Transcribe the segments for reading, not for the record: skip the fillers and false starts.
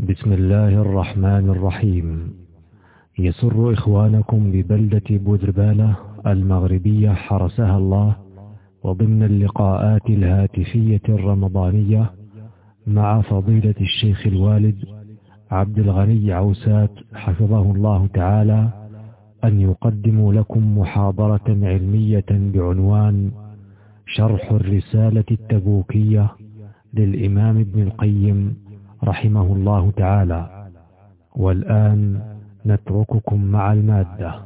بسم الله الرحمن الرحيم. يسر إخوانكم ببلدة بودربالة المغربية حرسها الله وضمن اللقاءات الهاتفية الرمضانية مع فضيلة الشيخ الوالد عبد الغني عوسات حفظه الله تعالى أن يقدموا لكم محاضرة علمية بعنوان شرح الرسالة التبوكية للإمام ابن القيم رحمه الله تعالى. والآن نترككم مع المادة.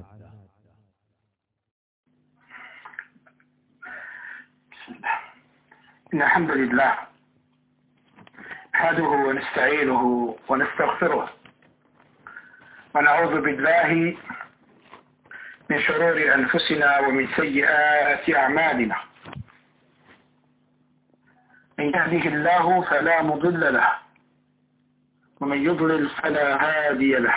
إن الحمد لله نحمده ونستعينه ونستغفره ونعوذ بالله من شرور أنفسنا ومن سيئات أعمالنا. من يهده الله فلا مضل له ومن يضلل فلا هادي له،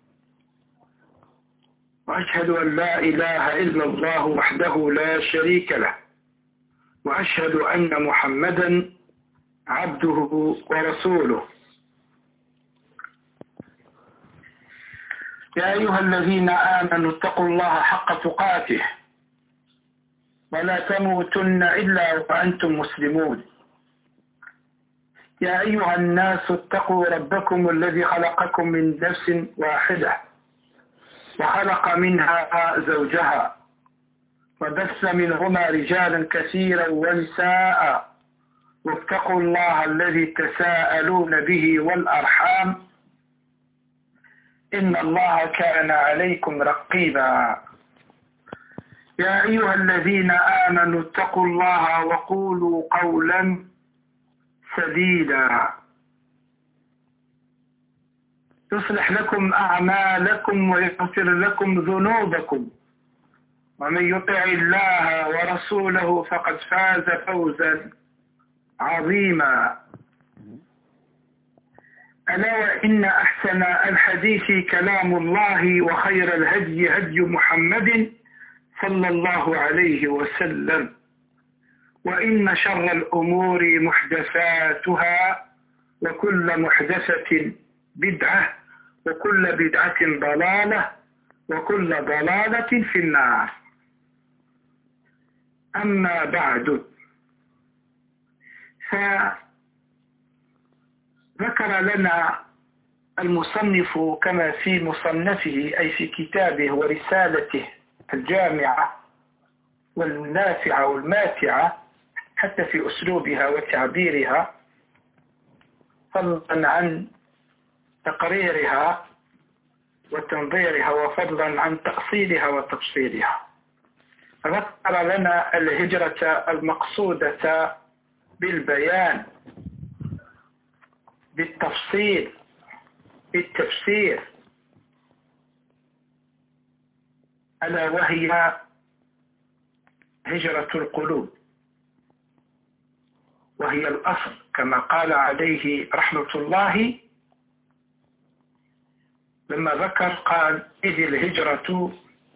وأشهد أن لا إله إلا الله وحده لا شريك له، وأشهد أن محمدا عبده ورسوله. يا أيها الذين آمنوا اتقوا الله حق تقاته ولا تموتن إلا وأنتم مسلمون. يا أيها الناس اتقوا ربكم الذي خلقكم من نفس واحدة وخلق منها زوجها وبث منهما رجالا كثيرا ونساء، واتقوا الله الذي تساءلون به والأرحام إن الله كان عليكم رقيبا. يا أيها الذين آمنوا اتقوا الله وقولوا قولا سديدا يصلح لكم أعمالكم ويغفر لكم ذنوبكم، ومن يطع الله ورسوله فقد فاز فوزا عظيما. ألا وإن أحسن الحديث كلام الله، وخير الهدي هدي محمد صلى الله عليه وسلم، وإن شر الأمور محدثاتها، وكل محدثة بدعة، وكل بدعة ضلالة، وكل ضلالة في النار. أما بعد، فذكر لنا المصنف كما في مصنفه أي في كتابه ورسالته الجامعة والنافعة والماتعة حتى في أسلوبها وتعبيرها، فضلا عن تقريرها وتنظيرها، وفضلا عن تأصيلها وتفصيلها. ذكر لنا الهجرة المقصودة بالبيان بالتفصيل بالتفسير، ألا وهي هجرة القلوب، وهي الأصل كما قال عليه رحمة الله لما ذكر، قال إذ الهجرة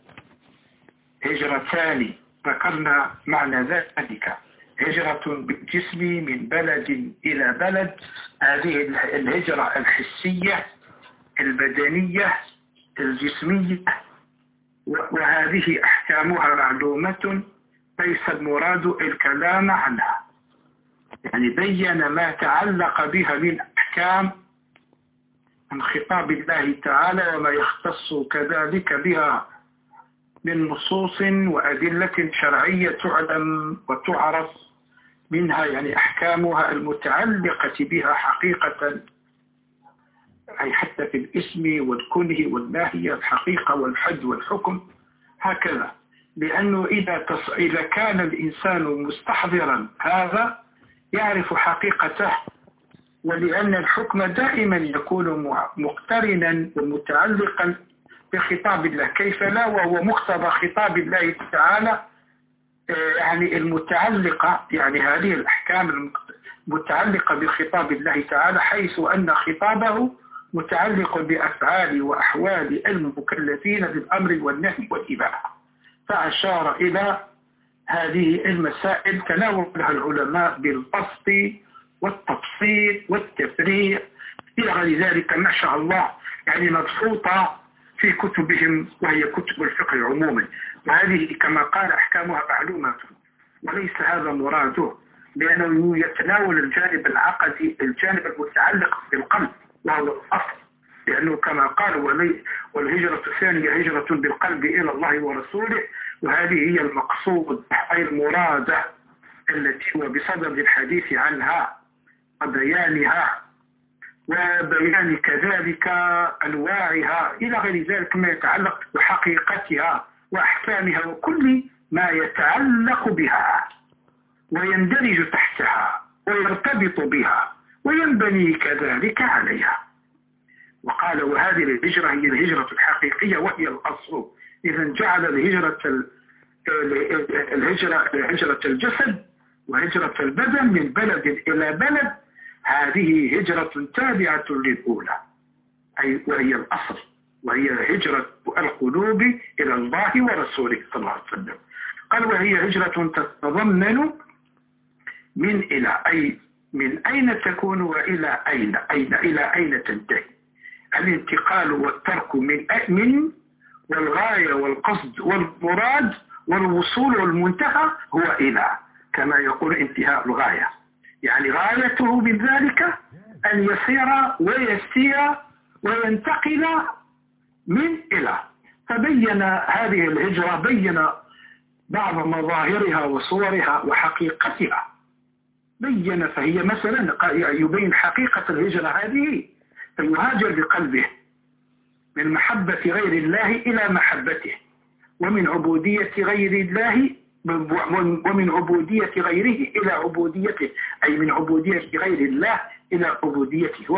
هجرتان، ذكرنا معنى ذلك: هجرة بالجسم من بلد إلى بلد، هذه الهجرة الحسية البدنية الجسمية، وهذه أحكامها معلومة، ليس المراد الكلام عنها، يعني بين ما تعلق بها من أحكام من خطاب الله تعالى، وما يختص كذلك بها من نصوص وأدلة شرعية تعلم وتعرف منها، يعني أحكامها المتعلقة بها حقيقة، أي حتى في الاسم والكنه والناهية، الحقيقة والحد والحكم، هكذا. لأنه إذا كان الإنسان مستحضرا هذا يعرف حقيقته، ولأن الحكم دائما يكون مقترنا ومتعلقا بخطاب الله، كيف لا وهو مقتضى خطاب الله تعالى، يعني المتعلقة، يعني هذه الأحكام المتعلقة بخطاب الله تعالى، حيث أن خطابه متعلق بأفعال وأحوال المكلفين بالأمر والنهي والإباحة. فأشار إلى هذه المسائل تناولها العلماء بالبسط والتفصيل والتفريع إلى غير ذلك ما شاء الله، يعني مبسوطة في كتبهم وهي كتب الفقه عموما. وهذه كما قال أحكامها معلومة، وليس هذا مراده، لأنه يتناول الجانب العقدي، الجانب المتعلق بالقلب، وهو الأصل، لأنه كما قال والهجرة الثانية هجرة بالقلب إلى الله ورسوله، وهذه هي المقصود أي المرادة التي هو بصدد الحديث عنها وبيانها وبيان كذلك أنواعها إلى غير ذلك ما يتعلق بحقيقتها وأحكامها وكل ما يتعلق بها ويندرج تحتها ويرتبط بها وينبني كذلك عليها. وقال وهذه الهجرة هي الهجرة الحقيقية وهي الأصل. إذا جعل هجرة الجسد وهجرة البدن من بلد إلى بلد، هذه هجرة تابعة للأولى، أي وهي الأصل، وهي هجرة القلوب إلى الله ورسوله صلى الله عليه وسلم. قال وهي هجرة تتضمن من إلى، أي من أين تكون وإلى أين، إلى أين تنتهي. الانتقال والترك من والغاية والقصد والمراد والوصول والمنتهى هو إلى، كما يقول انتهاء الغاية، يعني غايته من ذلك أن يسير ويسير وينتقل من إلى. فبين هذه الهجرة، بين بعض مظاهرها وصورها وحقيقتها، بين. فهي مثلا يبين حقيقة الهجرة هذه، فيهاجر بقلبه من محبة غير الله إلى محبته، ومن عبودية غير الله ومن عبودية غيره إلى عبوديته، أي من عبودية غير الله إلى عبوديته،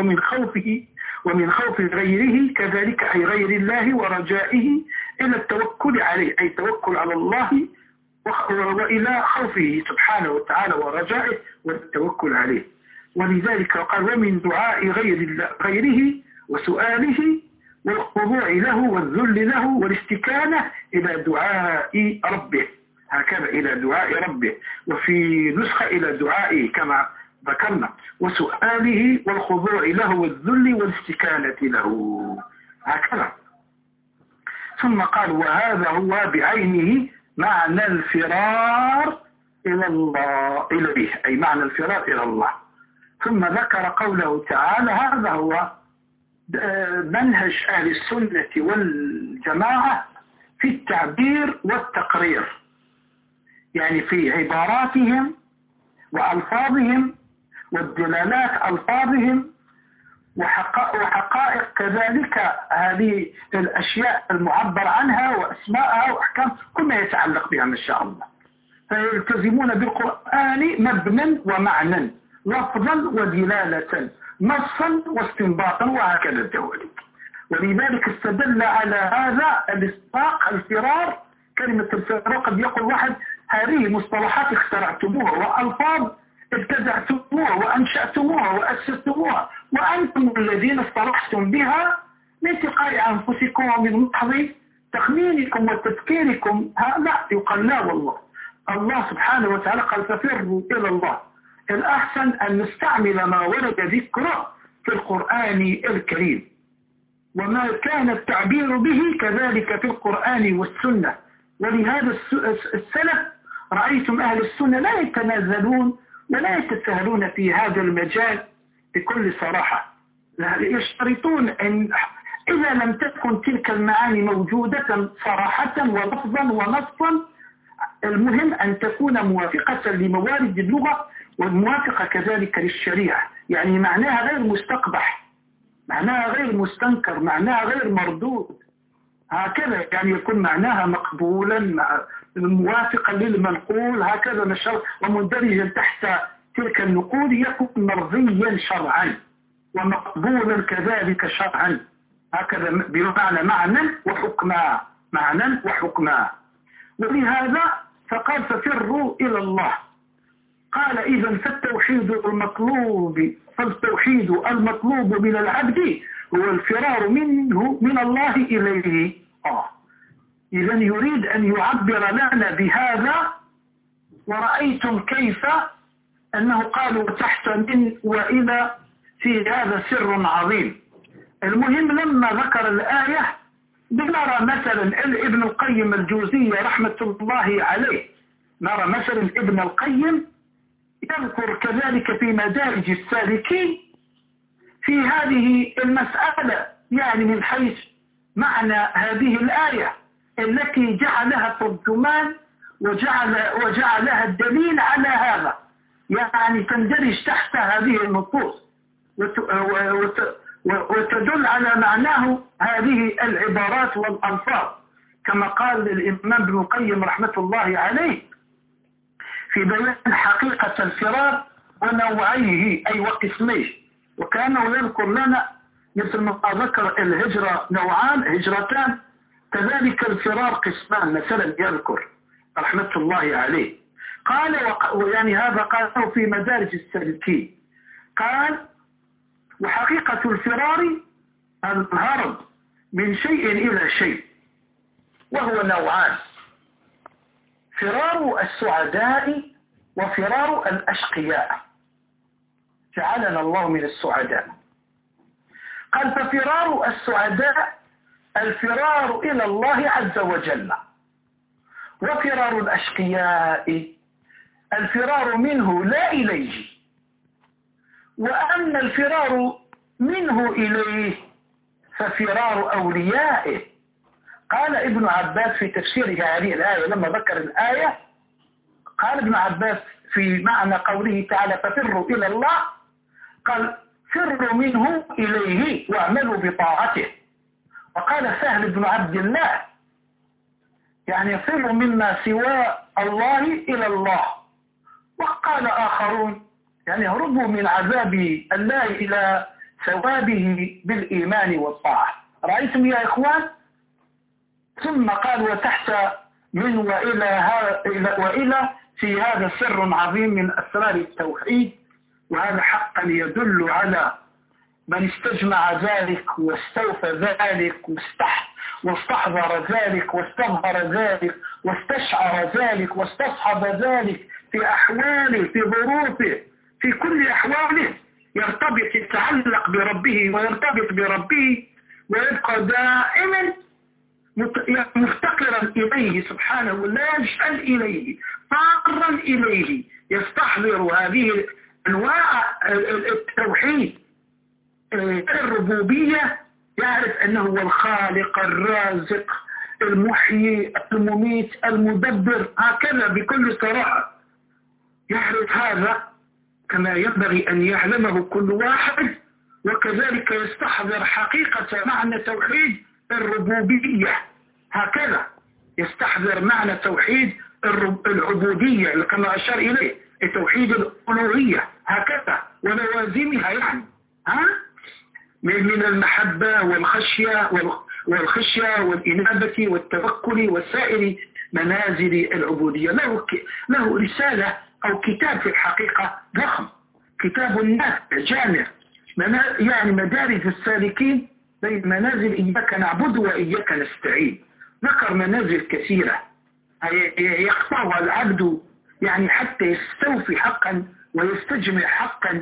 ومن خوف غيره كذلك، أي غير الله ورجائه إلى التوكل عليه، أي توكل على الله وإلى خوفه سبحانه وتعالى ورجائه والتوكل عليه. ولذلك قال ومن دعاء غيره وسؤاله والخضوع له والذل له والاستكانة إلى دعاء ربه، هكذا إلى دعاء ربه، وفي نسخة إلى دعائه كما ذكرنا، وسؤاله والخضوع له والذل والاستكانة له، هكذا. ثم قال وهذا هو بعينه معنى الفرار إلى الله إليه، أي معنى الفرار إلى الله. ثم ذكر قوله تعالى هذا هو منهج أهل السنة والجماعة في التعبير والتقرير، يعني في عباراتهم وألفاظهم والدلالات ألفاظهم وحقائق كذلك هذه الأشياء المعبر عنها وأسماءها وأحكام كل ما يتعلق بها ما شاء الله. فيلتزمون بالقرآن مبنى ومعنى، لفظا ودلالة، نصا واستنباطا، وهكذا الدوالي. ولذلك استدل على هذا الاستطاق الفرار، كلمة الفرار قد يقول واحد هذه مصطلحات اخترعتموها وألفاظ ابتدعتموها وأنشأتموها وأسستموها، وأنتم الذين اصطلحتم بها من تلقاء أنفسكم ومن محض تخمينكم وتفكيركم. هذا يقال لا والله، الله سبحانه وتعالى قال ففروا إلى الله. الأحسن أن نستعمل ما ورد ذكره في القرآن الكريم، وما كان التعبير به كذلك في القرآن والسنة. ولهذا السلف رأيتم أهل السنة لا يتنازلون ولا يتساهلون في هذا المجال بكل صراحة، يشترطون أن إذا لم تكن تلك المعاني موجودة صراحة ولفظا ونصا، المهم أن تكون موافقة لموارد اللغة والموافقة كذلك للشريعة، يعني معناها غير مستقبح، معناها غير مستنكر، معناها غير مردود، هكذا يعني يكون معناها مقبولا موافقا للمنقول، هكذا نشر ومندرجا تحت تلك النقول، يكون مرضيا شرعا ومقبولا كذلك شرعا، هكذا بمعنى معنى وحكما، معنى وحكما. ولهذا فقال ففروا إلى الله. قال إذن فالتوحيد المطلوب من العبد هو الفرار منه من الله إليه. إذن يريد أن يعبر لنا بهذا. ورأيتم كيف أنه قالوا تحت من وإلى في هذا سر عظيم. المهم لما ذكر الآية نرى مثلا ابن القيم الجوزية رحمة الله عليه، نرى مثلا ابن القيم يذكر كذلك في مدارج السالكين في هذه المسألة، يعني من حيث معنى هذه الآية التي جعلها ترجمان وجعلها الدليل على هذا، يعني تندرج تحت هذه النصوص وتدل على معناه هذه العبارات والألفاظ، كما قال الإمام ابن القيم رحمة الله عليه في بيان حقيقة الفرار ونوعيه أي وقسميه، وكانه يذكر لنا مثل ما ذكر الهجرة نوعان هجرتان، كذلك الفرار قسمان مثلا يذكر رحمة الله عليه. قال يعني هذا قاله في مدارج السالكين، قال وحقيقة الفرار الهرب من شيء إلى شيء، وهو نوعان: فرار السعداء وفرار الأشقياء، جعلنا الله من السعداء. قال ففرار السعداء الفرار إلى الله عز وجل، وفرار الأشقياء الفرار منه لا إليه، وأما الفرار منه إليه ففرار أوليائه. قال ابن عباس في تفسيره هذه الآية لما ذكر الآية، قال ابن عباس في معنى قوله تعالى ففروا إلى الله، قال فروا منه إليه واعملوا بطاعته. وقال سهل بن عبد الله يعني فروا مما سوى الله إلى الله. وقال آخرون يعني هربوا من عذاب الله إلى ثوابه بالإيمان والطاعة. رأيتم يا إخوان؟ ثم قال وتحت من وإلى في هذا سر عظيم من أسرار التوحيد، وهذا حقا يدل على من استجمع ذلك واستوفى ذلك واستحضر ذلك واستظهر ذلك واستشعر ذلك واستصحب ذلك في أحواله في ظروفه في كل أحواله، يرتبط يتعلق بربه ويرتبط بربه ويبقى دائما مفتقرا إليه سبحانه، لا يشأل إليه فارا إليه، يستحضر هذه أنواع التوحيد الربوبية، يعرف أنه هو الخالق الرازق المحيي المميت المدبر، هكذا بكل صراحة يعرف هذا كما ينبغي أن يعلمه كل واحد، وكذلك يستحضر حقيقة معنى توحيد الربوبية، هكذا يستحضر معنى توحيد العبودية كما أشار إليه توحيد الألوهية، هكذا ولوازمها يعني من المحبة والخشية والإنابة والتوكل وسائر منازل العبودية. له رسالة أو كتاب في الحقيقة ضخم، كتاب النافع جامع، يعني مدارج السالكين بين منازل إياك نعبد وإياك نستعين. ذكر منازل كثيرة يقطعها العبد يعني حتى يستوفي حقا ويستجمع حقا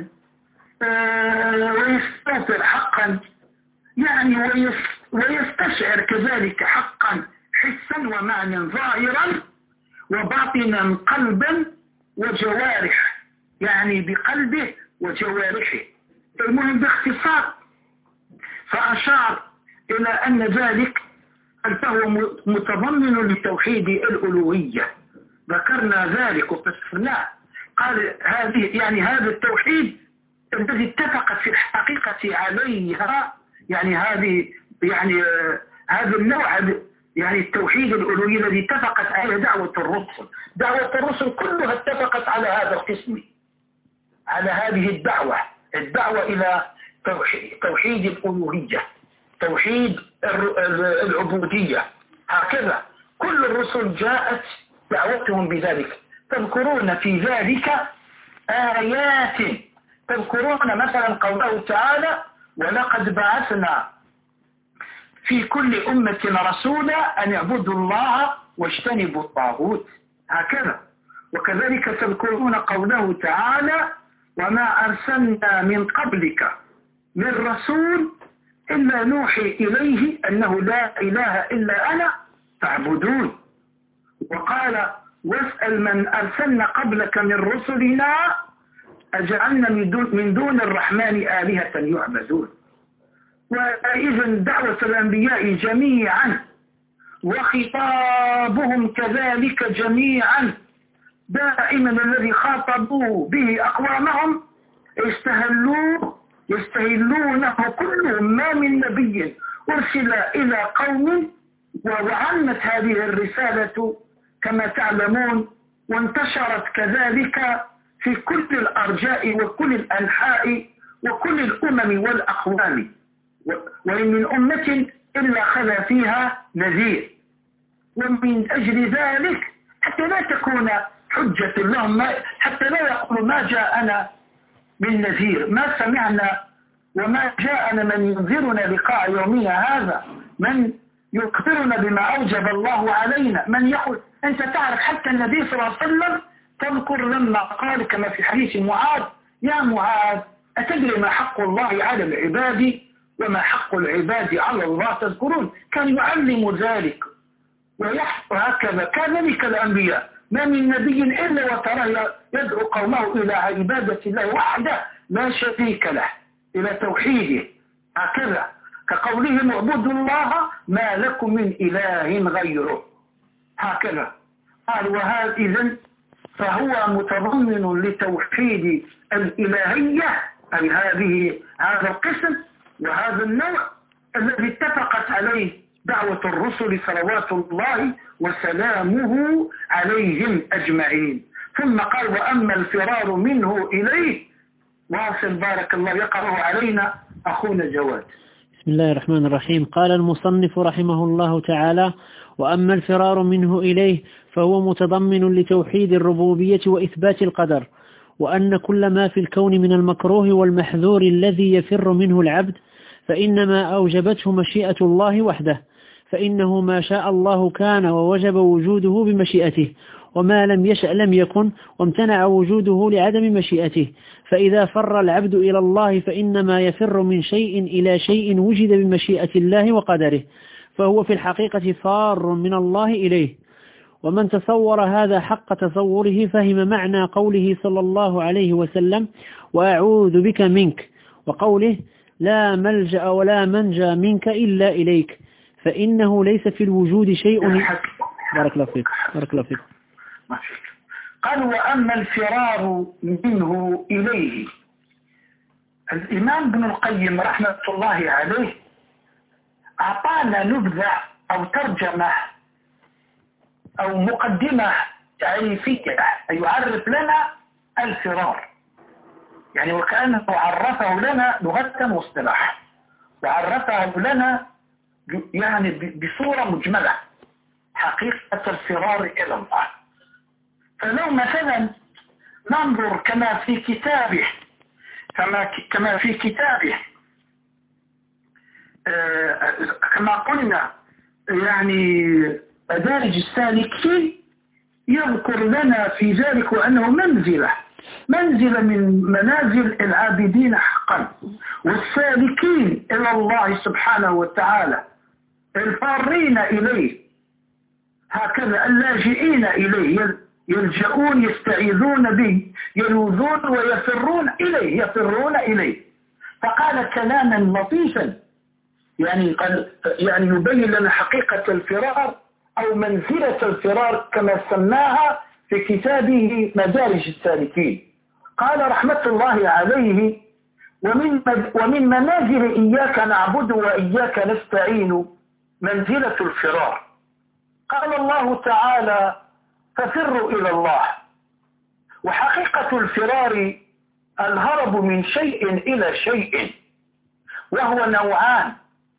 ويستوفر حقا، يعني ويستشعر كذلك حقا حسا ومعنى ظاهرا وباطنا قلبا وجوارح، يعني بقلبه وجوارحه. المهم باختصار فأشار إلى أن ذلك فهو متضمن لتوحيد الألوهية، ذكرنا ذلك وفسرناه. قال هذا التوحيد الذي اتفقت في الحقيقة عليها، يعني هذا النوع يعني التوحيد الألوهي الذي اتفقت عليه دعوة الرسل كلها اتفقت على هذا القسم، على هذه الدعوة إلى توحيد الألوهية، توحيد العبودية، هكذا كل الرسل جاءت دعوتهم بذلك. تذكرون في ذلك آيات، تذكرون مثلا قوله تعالى ولقد بعثنا في كل أمة رسولا أن يعبدوا الله واجتنبوا الطاغوت، هكذا. وكذلك تذكرون قوله تعالى وما أرسلنا من قبلك من رسول إلا نوحي إليه أنه لا إله إلا أنا فاعبدون. وقال واسأل من أرسلنا قبلك من رسلنا أجعلنا من دون الرحمن آلهة يعبدون. وإذا دعوة الأنبياء جميعا وخطابهم كذلك جميعا دائما الذي خاطبوا به أقوامهم يستهلونه كلهم، ما من نبي أرسل إلى قوم وعمت هذه الرسالة كما تعلمون وانتشرت كذلك في كل الأرجاء وكل الأنحاء وكل الأمم والأقوام، وإن من أمة إلا خلا فيها نذير. ومن أجل ذلك حتى لا تكون حجة لهم، حتى لا يقولوا ما جاءنا من نذير، ما سمعنا وما جاءنا من ينذرنا لقاء يومنا هذا، من يخبرنا بما أوجب الله علينا، من يقول. أنت تعرف حتى النبي صلى الله عليه وسلم تذكر لما قال كما في حديث معاذ: يا معاذ أتدري ما حق الله على العباد وما حق العباد على الله؟ تذكرون كان يعلم ذلك ويحفظ هكذا. كذلك الأنبياء ما من نبي إلا وترى يدعو قومه إلى عبادة الله وحده لا شريك له، إلى توحيده، هكذا كقولهم اعبدوا الله ما لكم من إله غيره، هكذا قال. وهذا إذن فهو متضمن لتوحيد الإلهية، أي هذا القسم وهذا النوع الذي اتفقت عليه دعوة الرسل صلوات الله وسلامه عليهم أجمعين. ثم قال: وأما الفرار منه إليه. واصل بارك الله يقرأ علينا أخونا جواد. بسم الله الرحمن الرحيم. قال المصنف رحمه الله تعالى: وأما الفرار منه إليه فهو متضمن لتوحيد الربوبية وإثبات القدر، وأن كل ما في الكون من المكروه والمحذور الذي يفر منه العبد فإنما أوجبته مشيئة الله وحده، فإنه ما شاء الله كان ووجب وجوده بمشيئته، وما لم يشأ لم يكن وامتنع وجوده لعدم مشيئته. فإذا فر العبد إلى الله فإنما يفر من شيء إلى شيء وجد بمشيئة الله وقدره، فهو في الحقيقة فار من الله إليه. ومن تصور هذا حق تصوره فهم معنى قوله صلى الله عليه وسلم: وأعوذ بك منك، وقوله: لا ملجأ ولا منجى منك إلا إليك، فإنه ليس في الوجود شيء. بارك الله فيك. بارك الله فيك. قال: وأما الفرار منه إليه. الإمام ابن القيم رحمة الله عليه أعطانا نبذة أو ترجمة أو مقدمة تعريفية يعرف لنا الفرار، يعني وكأنه عرفه لنا لغة واصطلاحا، وعرفه لنا يعني بصورة مجملة حقيقة الفرار إلى الله. فلو مثلا ننظر كما في كتابه كما قلنا يعني مدارج السالكين، يذكر لنا في ذلك وأنه منزلة من منازل العابدين حقا والسالكين إلى الله سبحانه وتعالى، الفارين إليه، هكذا اللاجئين إليه، يلجؤون يستعيذون به، يلوذون ويفرون إليه. فقال كلاما لطيفا يعني يبين لنا حقيقة الفرار أو منزلة الفرار كما سماها في كتابه مدارج السالكين. قال رحمة الله عليه: ومن منازل إياك نعبد وإياك نستعين منزلة الفرار. قال الله تعالى: ففروا إلى الله. وحقيقة الفرار الهرب من شيء إلى شيء، وهو نوعان: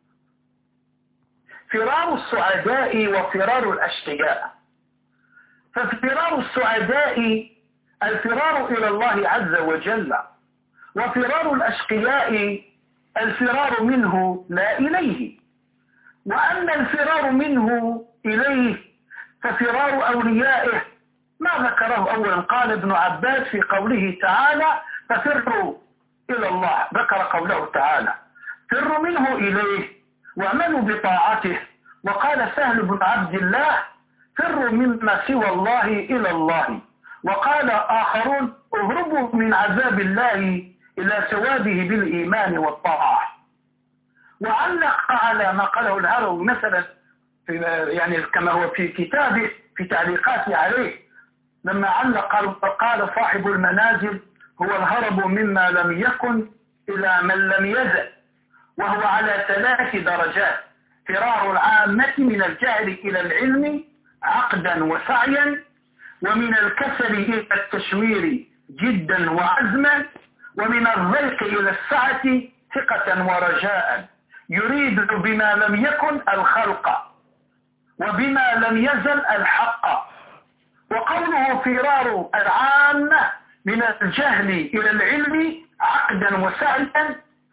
فرار السعداء وفرار الأشقياء. ففرار السعداء الفرار إلى الله عز وجل، وفرار الأشقياء الفرار منه لا إليه. وأما الفرار منه إليه ففرار أوليائه ما ذكره أولا. قال ابن عباس في قوله تعالى: ففروا إلى الله، ذكر قوله تعالى فروا منه إليه واعملوا بطاعته. وقال سهل بن عبد الله فروا مما سوى الله إلى الله. وقال آخرون اهربوا من عذاب الله إلى ثوابه بالإيمان والطاعة. وعلق على ما قاله الهروي مثلا يعني كما هو في كتابه في تعليقاته عليه لما علق قال صاحب المنازل هو الهرب مما لم يكن إلى من لم يزل، وهو على 3 درجات: فرار العامة من الجهل إلى العلم عقدا وسعيا، ومن الكسل إلى التشوير جدا وعزما، ومن الضيق إلى السعة ثقة ورجاء، يريد بما لم يكن الخلق وبما لم يزل الحق. وقوله فرار العامة من الجهل إلى العلم عقدا وسعيا،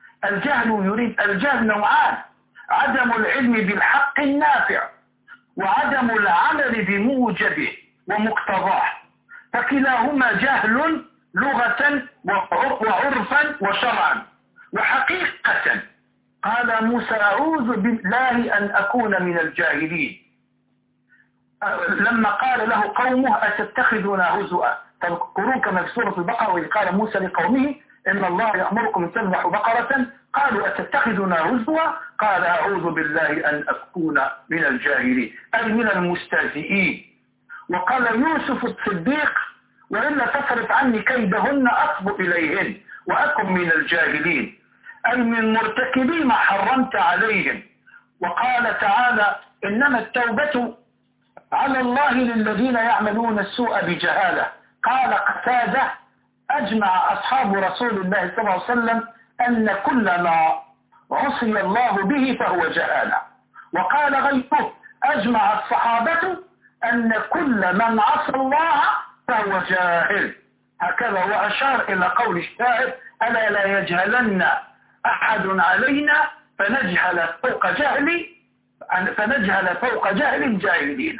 الجهل نوعان: عدم العلم بالحق النافع وعدم العمل بموجبه ومقتضاه، فكلاهما جهل لغة وعرفا وشرعا وحقيقة. قال موسى أعوذ بالله أن أكون من الجاهلين لما قال له قومه أتتخذون هزؤا. تذكرون كما في سورة البقرة وإذ قال موسى لقومه إن الله يأمركم أن تذبحوا بقرة قالوا أتتخذون هزؤا قال أعوذ بالله أن أكون من الجاهلين أي من المستهزئين. وقال يوسف الصديق وإلا تصرف عني كيدهن أصب إليهن وأكن من الجاهلين أي من مرتكبي ما حرمت عليهم. وقال تعالى إنما التوبة على الله للذين يعملون السوء بجهالة. قال قتادة أجمع أصحاب رسول الله صلى الله عليه وسلم أن كل ما عصي الله به فهو جهالة. وقال غيره أجمع الصحابة أن كل من عصى الله فهو جاهل. هكذا وأشار إلى قول الشاعر ألا لا يجهلن أحد علينا فنجهل فوق جهل الجاهلين.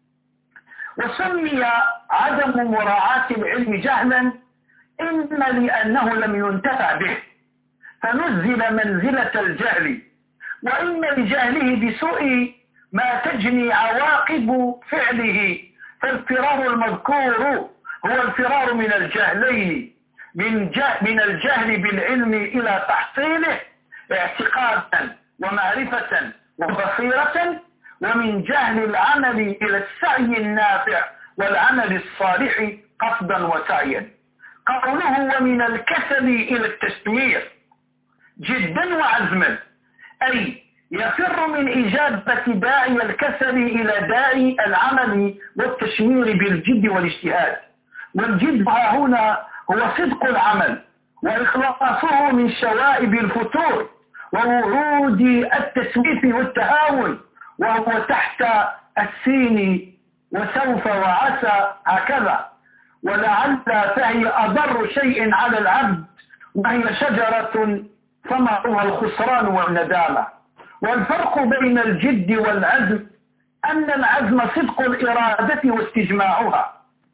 وسمي عدم مراعاة العلم جهلا إما لأنه لم ينتفع به فنزل منزلة الجهل، وإما لجهله بسوء ما تجني عواقب فعله. فالفرار المذكور هو الفرار من الجهلين، من الجهل بالعلم إلى تحصيله اعتقادا ومعرفة وبصيرة، ومن جهل العمل إلى السعي النافع والعمل الصالح قصدا وسعيا. قوله ومن الكسل إلى التسوير جدا وعزما أي يفر من إجابة داعي الكسل إلى داعي العمل والتشمير بالجد والاجتهاد. والجد هنا هو صدق العمل وإخلاصه من شوائب الفتور ووعود التسويف والتهاون، وهو تحت السين وسوف وعسى هكذا. ولعل فهي أضر شيء على العبد وهي شجرة ثمرها الخسران والندامة. والفرق بين الجد والعزم أن العزم صدق الإرادة واستجماعها،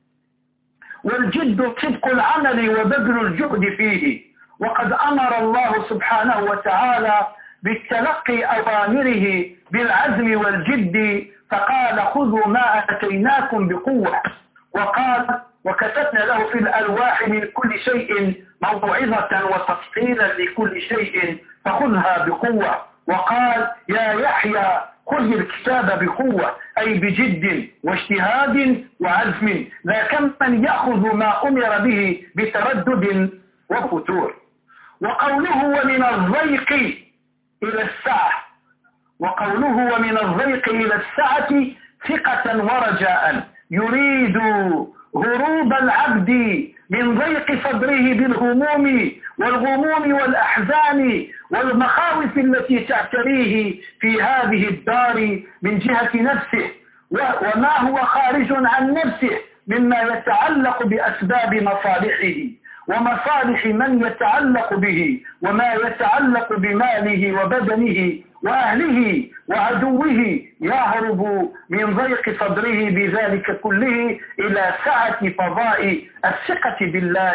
والجد صدق العمل وبذل الجهد فيه. وقد أمر الله سبحانه وتعالى بالتلقي أوامره بالعزم والجد فقال خذوا ما أتيناكم بقوة. وقال وكتبنا له في الألواح من كل شيء موعظة وتفصيلا لكل شيء فخذها بقوة. وقال يا يحيى خذ الكتاب بقوة أي بجد واجتهاد وعزم، لا كمن يأخذ ما أمر به بتردد وفتور. وقوله ومن الضيق إلى السعة، وقوله ومن الضيق إلى السعة ثقة ورجاء، يريد هروب العبد من ضيق صدره بالهموم والغموم والأحزان والمخاوف التي تعتريه في هذه الدار من جهة نفسه وما هو خارج عن نفسه مما يتعلق بأسباب مصالحه ومصالح من يتعلق به، وما يتعلق بماله وبدنه وأهله وعدوه، يهرب من ضيق صدره بذلك كله إلى سعة فضاء الثقة بالله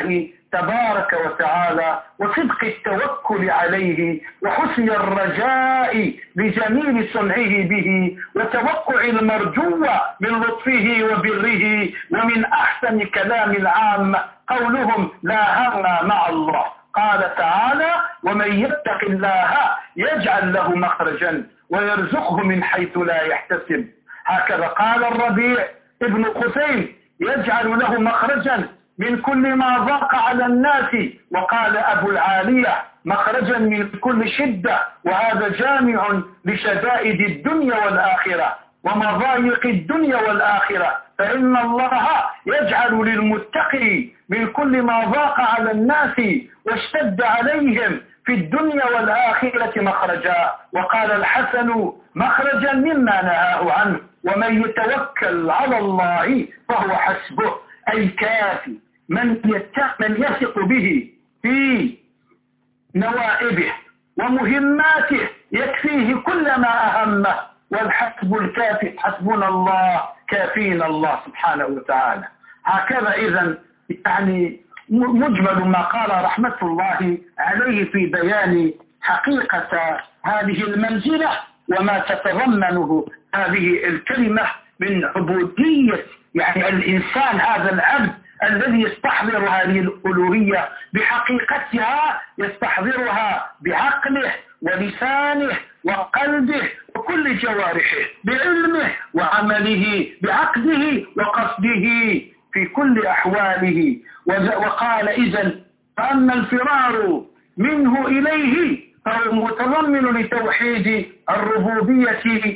تبارك وتعالى وصدق التوكل عليه وحسن الرجاء بجميل صنعه به وتوقع المرجو من لطفه وبره. ومن أحسن كلام العام قولهم لا هم مع الله. قال تعالى ومن يتق الله يجعل له مخرجا ويرزقه من حيث لا يحتسب. هكذا قال الربيع ابن قسيم يجعل له مخرجا من كل ما ضاق على الناس. وقال أبو العالية مخرجا من كل شدة، وهذا جامع لشدائد الدنيا والآخرة ومضايق الدنيا والآخرة، فإن الله يجعل للمتقي من كل ما ضاق على الناس واشتد عليهم في الدنيا والآخرة مخرجا. وقال الحسن مخرجا مما نهاه عنه ومن يتوكل على الله فهو حسبه، أي كافي من يثق به في نوائبه ومهماته يكفيه كل ما أهمه. والحسب الكافي حسبنا الله كافينا الله سبحانه وتعالى. هكذا إذن يعني مجمل ما قال رحمة الله عليه في بيان حقيقة هذه المنزلة وما تتضمنه هذه الكلمة من عبودية يعني الإنسان، هذا العبد الذي يستحضر هذه الألوهية بحقيقتها، يستحضرها بعقله ولسانه وقلبه وكل جوارحه، بعلمه وعمله، بعقده وقصده في كل أحواله. وقال إذن فأما الفرار منه إليه فهو متضمن لتوحيد الربوبية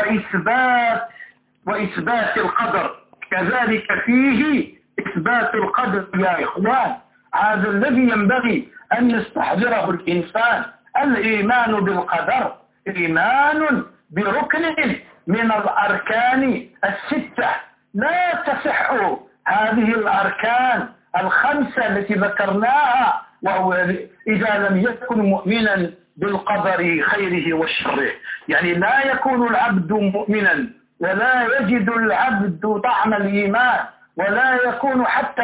وإثبات القدر، كذلك فيه إثبات القدر يا إخوان. هذا الذي ينبغي أن يستحضره الإنسان، الإيمان بالقدر إيمان بركن من الأركان الستة. لا تصح هذه الأركان الخمسة التي ذكرناها وهو إذا لم يكن مؤمنا بالقدر خيره وشره. يعني لا يكون العبد مؤمنا ولا يجد العبد طعم الإيمان ولا يكون حتى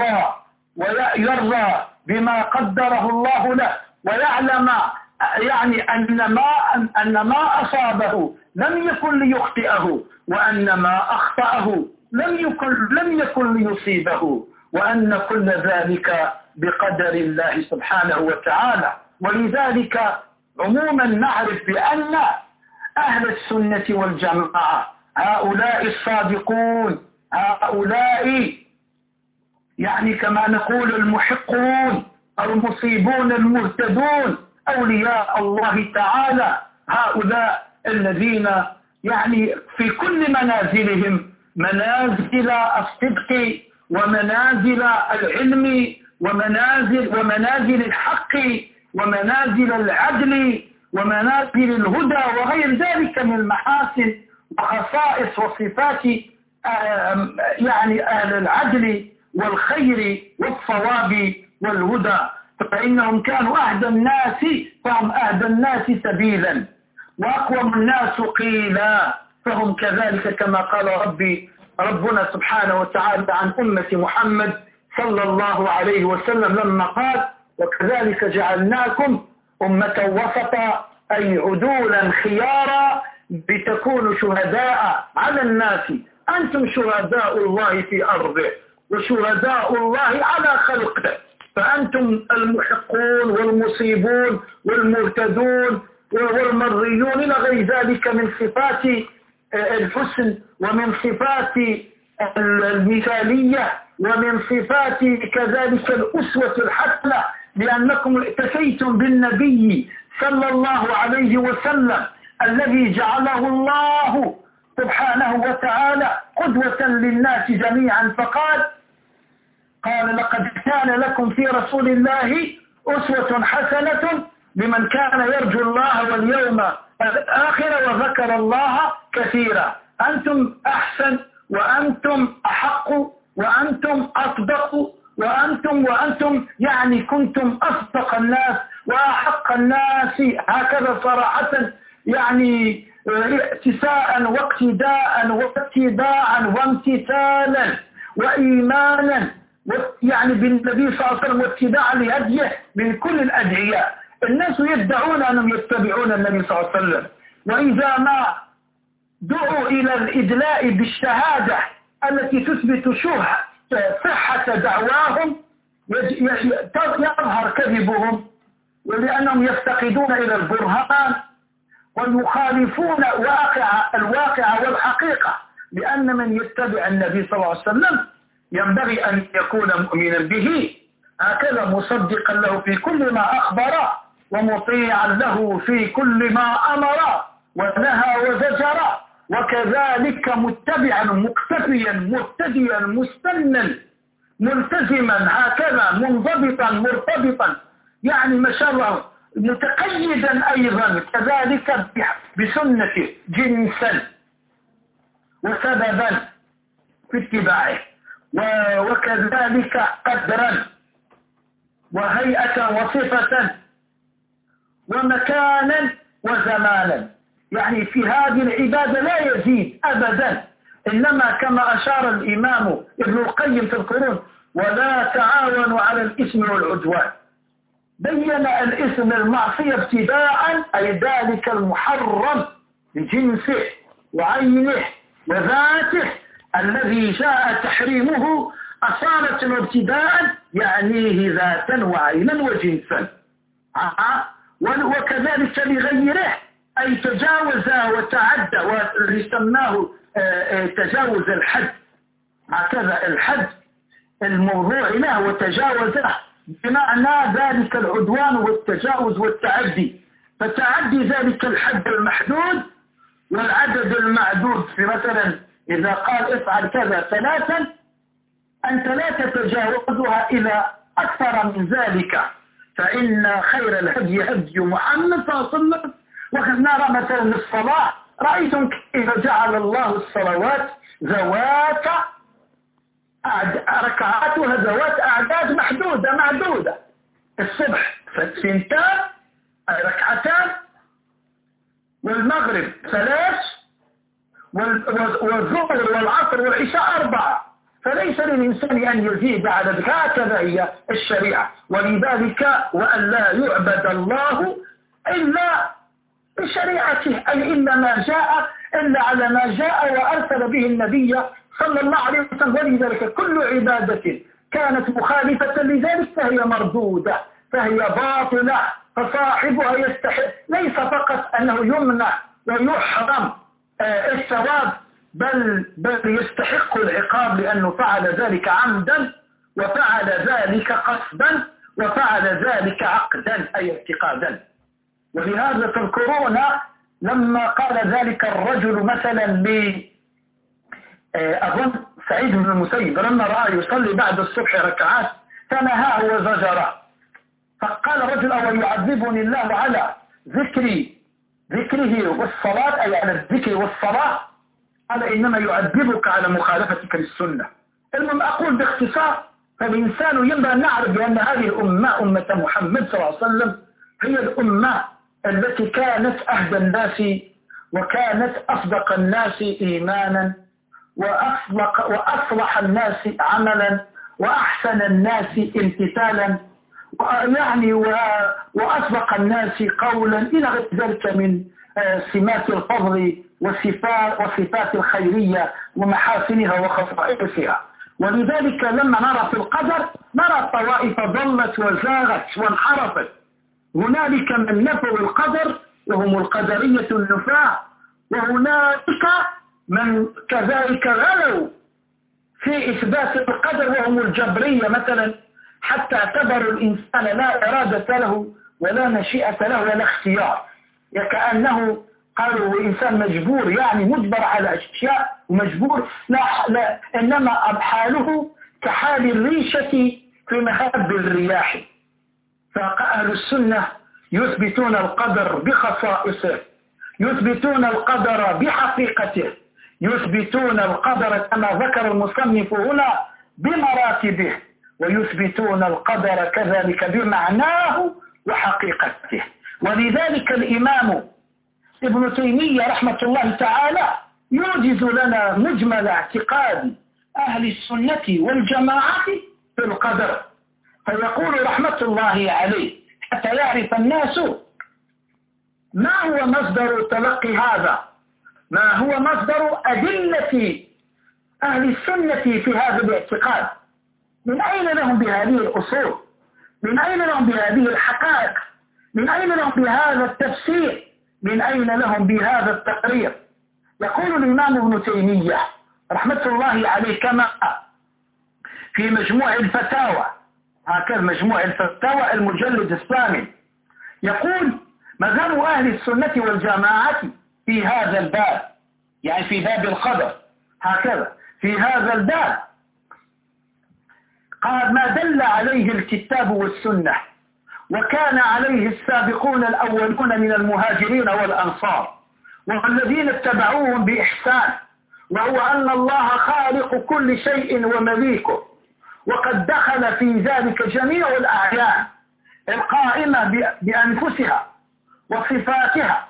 يرضى بما قدره الله له ويعلم يعني أن ما أصابه لم يكن ليخطئه، وأن ما أخطأه لم يكن ليصيبه، وأن كل ذلك بقدر الله سبحانه وتعالى. ولذلك عموما نعرف بأن أهل السنة والجماعة هؤلاء الصادقون، هؤلاء يعني كما نقول المحقون المصيبون المهتدون أولياء الله تعالى، هؤلاء الذين يعني في كل منازلهم منازل الصدق ومنازل العلم ومنازل الحق ومنازل العدل ومنازل الهدى وغير ذلك من المحاسن وخصائص وصفات يعني أهل العدل والخير والصواب والهدى. فإنهم كانوا أهدى الناس فهم أهدى الناس سبيلا وأقوم الناس قيلا، فهم كذلك كما قال ربنا سبحانه وتعالى عن أمة محمد صلى الله عليه وسلم لما قال وكذلك جعلناكم أمة وسطا أي عدولا خيارا لتكونوا شهداء على الناس. أنتم شهداء الله في أرضه وشهداء الله على خلقه، فأنتم المحقون والمصيبون والمهتدون والمريون إلى غير ذلك من صفات الحسن ومن صفات المثالية ومن صفات كذلك الأسوة الحسنة، لأنكم اتفيتم بالنبي صلى الله عليه وسلم الذي جعله الله سبحانه وتعالى قدوة للناس جميعا، فقال لقد كان لكم في رسول الله أسوة حسنة لمن كان يرجو الله واليوم الآخر وذكر الله كثيرا. أنتم أحسن وأنتم أحق وأنتم أصدق وأنتم يعني كنتم أصدق الناس وأحق الناس، هكذا صراحة يعني ائتساء واقتداء واتباعا وامتثالا وإيمانا يعني بالنبي صلى الله عليه وسلم واتباعا لهديه من كل الأدعياء. الناس يدعون أنهم يتبعون النبي صلى الله عليه وسلم، وإذا ما دعوا إلى الإدلاء بالشهادة التي تثبت صحة دعواهم يظهر كذبهم، ولأنهم يفتقدون إلى البرهان ويخالفون الواقع والحقيقة. لأن من يتبع النبي صلى الله عليه وسلم ينبغي أن يكون مؤمنا به هكذا، مصدقا له في كل ما أخبر، ومطيعا له في كل ما أمر ونهى وزجر، وكذلك متبعا مقتفيا مهتديا مستنا ملتزما هكذا منضبطا مرتبطا، يعني ما شاء الله متقيدا أيضا كذلك بسنته جنسا وسببا في اتباعه، وكذلك قدرا وهيئة وصفة ومكانا وزمانا. يعني في هذه العبادة لا يزيد أبدا، إنما كما أشار الإمام ابن القيم في القرون: ولا تعاونوا على الإثم والعدوان. بين الإثم المعصية ابتداء، أي ذلك المحرم بجنسه وعينه وذاته الذي جاء تحريمه أصالة وابتداء، يعنيه ذاتا وعينا وجنسا. وكذلك لغيره، أي تجاوز وتعدى، واللي سماه تجاوز الحد، هكذا الحد الموضوع له وتجاوزه، بمعنى ذلك العدوان والتجاوز والتعدي. فتعدي ذلك الحد المحدود والعدد المعدود، في مثلا إذا قال افعل كذا ثلاثا، أنت لا تتجاوزها إلى أكثر من ذلك، فإن خير الهدي هدي محمد صلى الله عليه وسلم. وقد نرى مثلا الصلاة، رأيتم كيف جعل الله الصلوات ذوات ركعاتها ذوات أعداد معدودة. الصبح ثنتان ركعتان، والمغرب 3، والظهر والعصر والعشاء 4. فليس للإنسان أن يزيد على ذلك، هكذا هي الشريعة. ولذلك وأن لا يعبد الله إلا بشريعته، أي إلا ما جاء إلا على ما جاء وأرسل به النبي صلى الله عليه وسلم. ولذلك كل عبادة كانت مخالفة لذلك فهي مردودة، فهي باطلة، فصاحبها يستحق ليس فقط أنه يمنع ويحرم الثواب، بل يستحق العقاب، لأنه فعل ذلك عمدا، وفعل ذلك قصدا، وفعل ذلك عقدا أي اعتقادا. ولهذا تذكرون لما قال ذلك الرجل مثلا أظن سعيد بن المسيب، لما رأى يصلي بعد الصبح ركعات فنهاه وزجره، فقال الرجل: أو يعذبني الله على ذكره والصلاة، أي على الذكر والصلاة؟ قال: إنما يعذبك على مخالفتك للسنة. المهم أقول باختصار، فالإنسان ينبغي أن نعرف بأن هذه الأمة أمة محمد صلى الله عليه وسلم هي الأمة التي كانت أهدى الناس، وكانت أصدق الناس إيمانا، وأصلح الناس عملا، وأحسن الناس امتثالا، يعني وأصدق الناس قولا، إلى غير ذلك من سمات الفضل والصفات الخيرية ومحاسنها وخصائصها. ولذلك لما نرى في القدر نرى الطوائف ضلت وزاغت وانحرفت. هنالك من نفوا القدر وهم القدرية النفاة، وهنالك من كذلك غلوا في إثبات القدر وهم الجبرية مثلا، حتى اعتبروا الإنسان لا إرادة له ولا مشيئة له ولا اختيار، كأنه قالوا الإنسان مجبور، يعني مجبر على أشياء ومجبور، لا إنما حاله كحال الريشة في مهب الرياح. فأهل السنة يثبتون القدر بخصائصه، يثبتون القدر بحقيقته، يثبتون القدر كما ذكر المصنف هنا بمراتبه، ويثبتون القدر كذلك بمعناه وحقيقته. ولذلك الإمام ابن تيمية رحمة الله تعالى يوجز لنا مجمل اعتقاد أهل السنة والجماعة في القدر. فيقول رحمة الله عليه حتى يعرف الناس ما هو مصدر تلقي هذا، ما هو مصدر أدلة أهل السنة في هذا الاعتقاد، من أين لهم بهذه الأصول، من أين لهم بهذه الحقائق، من أين لهم بهذا التفسير، من أين لهم بهذا التقرير. يقول الإمام ابن تيمية رحمة الله عليه كما في مجموع الفتاوى، هكذا مجموع الفتاوى المجلد الثامن، يقول مذهب أهل السنة والجماعة في هذا الباب، يعني في باب القدر، هكذا في هذا الباب قال ما دل عليه الكتاب والسنة وكان عليه السابقون الأولون من المهاجرين والأنصار والذين اتبعوهم بإحسان، وهو أن الله خالق كل شيء ومليكه، وقد دخل في ذلك جميع الأعيان القائمة بأنفسها وصفاتها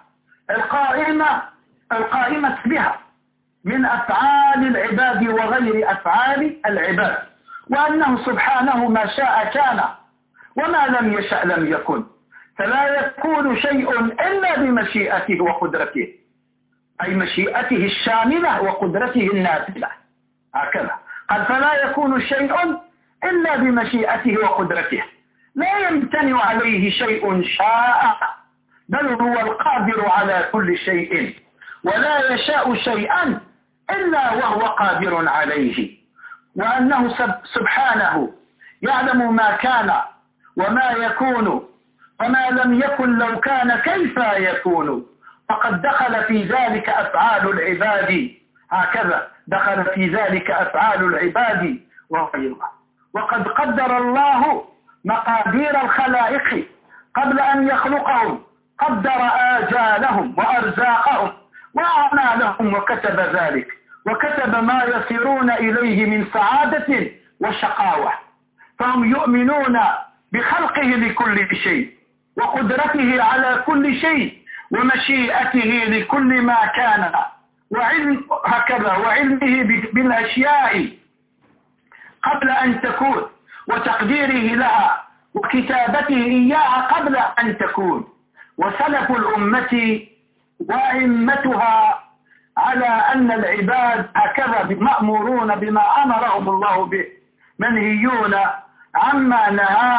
القائمة بها من أفعال العباد وغير أفعال العباد، وأنه سبحانه ما شاء كان وما لم يشأ لم يكن، فلا يكون شيء إلا بمشيئته وقدرته، أي مشيئته الشاملة وقدرته النافذة، هكذا قال فلا يكون شيء إلا بمشيئته وقدرته، لا يمتنع عليه شيء شاء، بل هو القادر على كل شيء، ولا يشاء شيئا إلا وهو قادر عليه، وأنه سبحانه يعلم ما كان وما يكون وما لم يكن لو كان كيف يكون، فقد دخل في ذلك أفعال العباد، هكذا دخل في ذلك أفعال العباد وغيرها. وقد قدر الله مقادير الخلائق قبل أن يخلقهم، قدر آجالهم وأرزاقهم وأعمالهم وكتب ذلك، وكتب ما يصيرون إليه من سعادة وشقاوة، فهم يؤمنون بخلقه لكل شيء وقدرته على كل شيء ومشيئته لكل ما كان هكذا وعلمه بالأشياء قبل أن تكون وتقديره لها وكتابته إياها قبل أن تكون. وسلف الأمة وأئمتها على أن العباد هكذا مأمورون بما أمرهم الله به، منهيون عما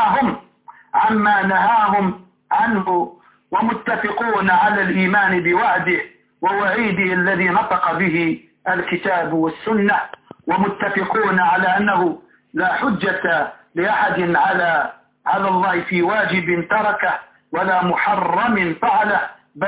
نهاهم عنه، ومتفقون على الإيمان بوعده ووعيده الذي نطق به الكتاب والسنة، ومتفقون على أنه لا حجة لأحد على الله في واجب تركه ولا محرم فعله،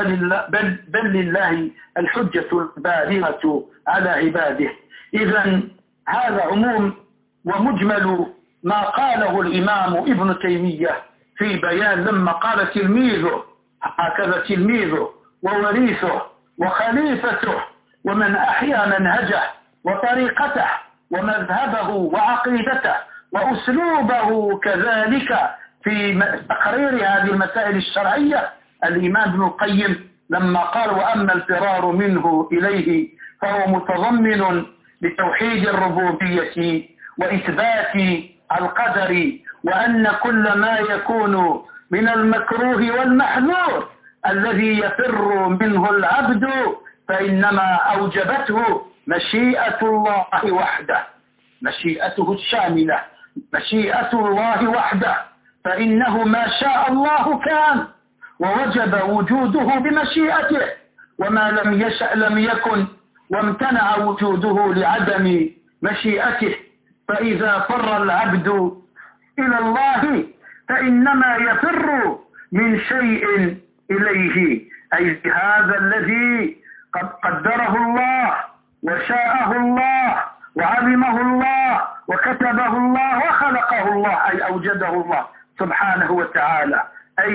بل لله الحجة البالغة على عباده. إذن هذا عموم ومجمل ما قاله الإمام ابن تيمية في بيان لما قال تلميذه، هكذا تلميذه ووريثه وخليفته ومن أحيا منهجه وطريقته ومذهبه وعقيدته وأسلوبه كذلك في تقرير هذه المسائل الشرعية، الإمام ابن القيم لما قال وأما الفرار منه إليه فهو متضمن لتوحيد الربوبية وإثبات القدر، وأن كل ما يكون من المكروه والمحذور الذي يفر منه العبد فإنما أوجبته مشيئة الله وحده، مشيئته الشاملة، مشيئة الله وحده، فإنه ما شاء الله كان ووجب وجوده بمشيئته، وما لم يشأ لم يكن، وامتنع وجوده لعدم مشيئته. فإذا فر العبد إلى الله فإنما يفر من شيء إليه، أي هذا الذي قد قدره الله وشاءه الله وعلمه الله وكتبه الله وخلقه الله، أي أوجده الله سبحانه وتعالى، أي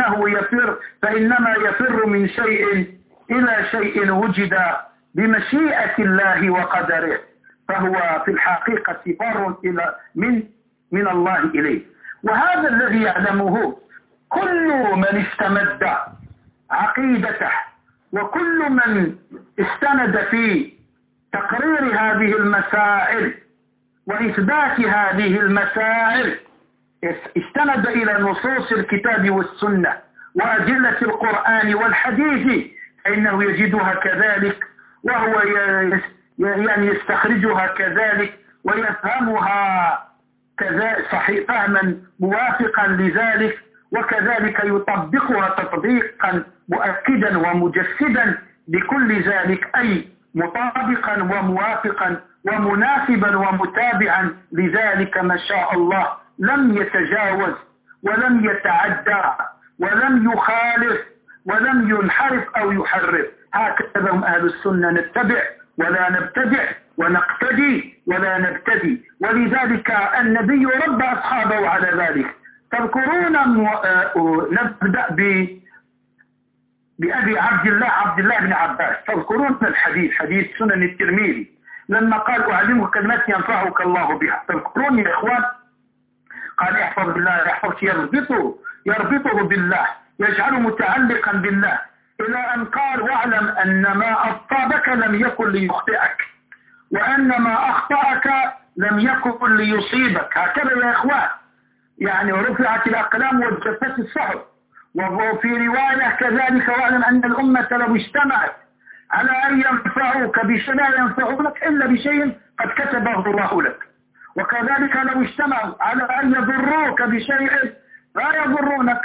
فإنما يفر من شيء إلى شيء وجد بمشيئة الله وقدره، فهو في الحقيقة فر من الله إليه. وهذا الذي يعلمه كل من استمد عقيدته وكل من استند في تقرير هذه المسائل وإثبات هذه المسائل استند إلى نصوص الكتاب والسنة وأدلة القرآن والحديث، فإنه يجدها كذلك، وهو يعني يستخرجها كذلك ويفهمها صحيح فهما موافقا لذلك، وكذلك يطبقها تطبيقا مؤكدا ومجسدا لكل ذلك، أي مطابقا وموافقا ومناسبا ومتابعا لذلك ما شاء الله، لم يتجاوز ولم يتعدى ولم يخالف ولم ينحرف أو يحرف. هكذا هم أهل السنة، نتبع ولا نبتدع ونقتدي ولا نبتدي، ولذلك النبي ربى أصحابه على ذلك. تذكرون نبدأ بأبي عبد الله بن عباس، تذكرون الحديث حديث سنن الترمذي لما قال أعلمك كلمات ينفعك الله بها، تذكرون يا إخوان؟ قال احفظ بالله يحفظك، يربطه بالله، يجعله متعلقا بالله، إلى أن قال واعلم أن ما أصابك لم يكن ليخطئك، وأن ما أخطأك لم يكن ليصيبك. هكذا يا إخوان، يعني رفعت الأقلام وجفت الصحف. وفي رواية كذلك واعلم أن الأمة لو اجتمعت على أن ينفعوك بشيء لا ينفعونك إلا بشيء قد كتبه الله لك، وكذلك لو اجتمعوا على أن يضروك بشيء لا يضروك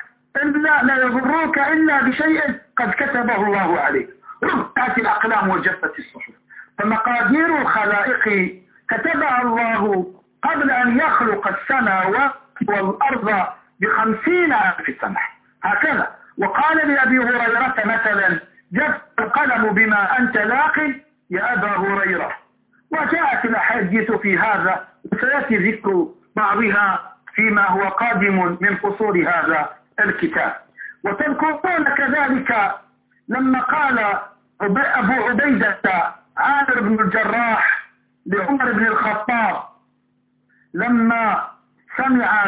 إلا بشيء قد كتبه الله عليك. رفعت الأقلام وجفت الصحف، فمقادير الخلائق كتبها الله قبل أن يخلق السماوات والأرض ب50,000 سنة. هكذا. وقال لأبي هريرة مثلا جف القلم بما أنت لاق يا أبا هريرة. وجاءت الأحاديث في هذا، وسيأتي ذكر بعضها فيما هو قادم من فصول هذا الكتاب. وتذكرون كذلك لما قال أبو عبيدة عامر بن الجراح لعمر بن الخطاب لما سمع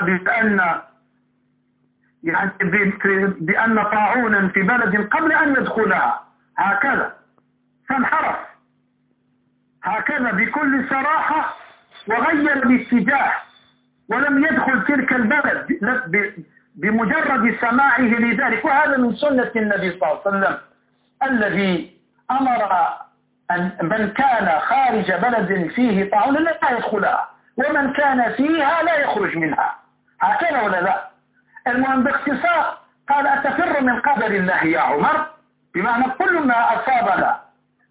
بأن طاعونا في بلد قبل أن يدخلها هكذا فانحرف هكذا بكل صراحة وغير الاتجاه ولم يدخل تلك البلد بمجرد سماعه لذلك. وهذا من سنة النبي صلى الله عليه وسلم الذي أمر أن من كان خارج بلد فيه طاعون لا يدخلها، ومن كان فيها لا يخرج منها. هكذا ولا لا؟ المهم باختصار قال أتفر من قدر الله يا عمر، بمعنى كل ما أصابنا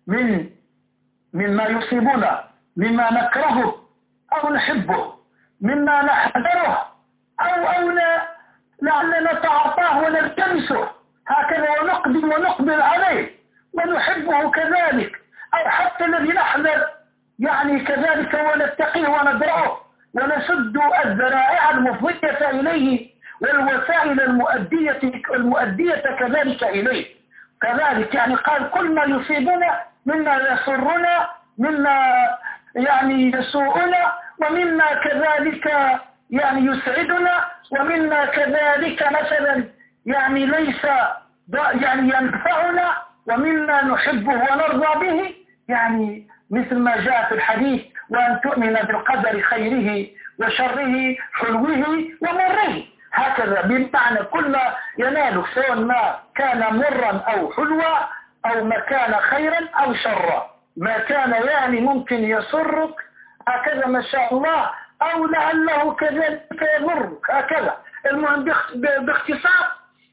مما يصيبنا، مما نكرهه أو نحبه، مما نحذره أو لعلنا نتعاطاه ونلتمسه هكذا ونقبل عليه ونحبه كذلك، أو حتى الذي نحذر يعني كذلك ونتقيه وندرعه ونسد الذرائع المفضية إليه والوسائل المؤدية كذلك إليه. كذلك يعني قال كل ما يصيبنا مما يسرنا، مما يعني يسوءنا، ومما كذلك يعني يسعدنا، ومما كذلك مثلا يعني ليس يعني ينفعنا، ومما نحبه ونرضى به، يعني مثل ما جاء في الحديث وأن تؤمن بالقدر خيره وشره حلوه ومره. هكذا بمعنى كل ما ينالك سواء ما كان مرا أو حلوا أو ما كان خيرا أو شرا، ما كان يعني ممكن يسرك هكذا ما شاء الله، أو لعله كذلك يضرك هكذا. المهم باختصار